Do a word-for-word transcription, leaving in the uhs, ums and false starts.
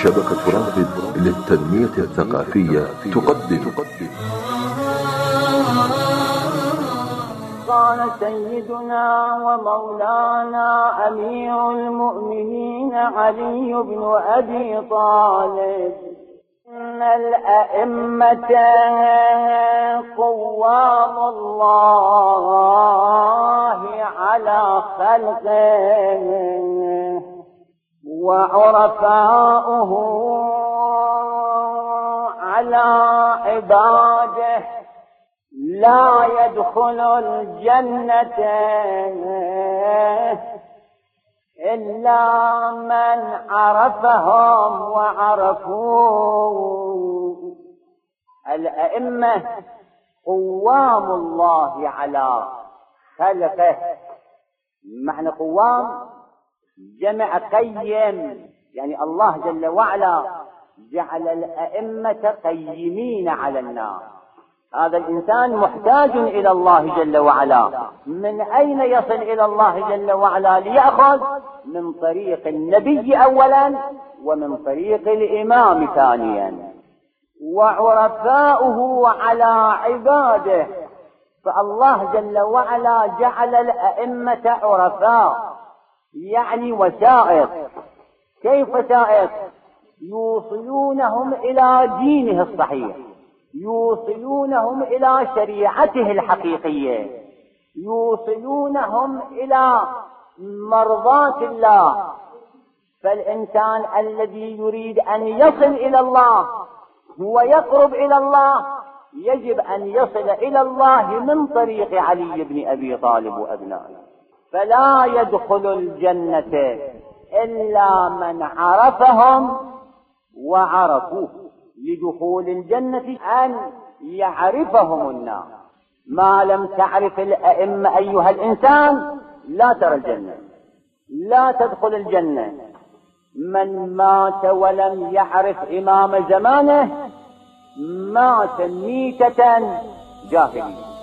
شبكة رافد للتنمية الثقافية تقدم قال سيدنا ومولانا أمير المؤمنين علي بن أبي طالب: إن الأئمة قوام الله على خلقه وعرفاؤه على عباده، لا يدخل الجنة إلا من عرفهم وعرفوه. الأئمة قوام الله على خلقه. معنى قوام جمع قيم، يعني الله جل وعلا جعل الأئمة قيمين على الناس. هذا الإنسان محتاج إلى الله جل وعلا. من أين يصل إلى الله جل وعلا؟ ليأخذ من طريق النبي أولا ومن طريق الإمام ثانيا. وعرفاؤه على عباده، فالله جل وعلا جعل الأئمة عرفاء، يعني وسائط. كيف وسائط؟ يوصلونهم إلى دينه الصحيح، يوصلونهم إلى شريعته الحقيقية، يوصلونهم إلى مرضاة الله. فالإنسان الذي يريد أن يصل إلى الله ويقرب إلى الله يجب أن يصل إلى الله من طريق علي بن أبي طالب وأبنائه. فلا يدخل الجنة إلا من عرفهم وعرفوه. لدخول الجنة أن يعرفهم الناس. ما لم تعرف الأئمة أيها الإنسان لا ترى الجنة، لا تدخل الجنة. من مات ولم يعرف إمام زمانه مات ميتة جاهلية.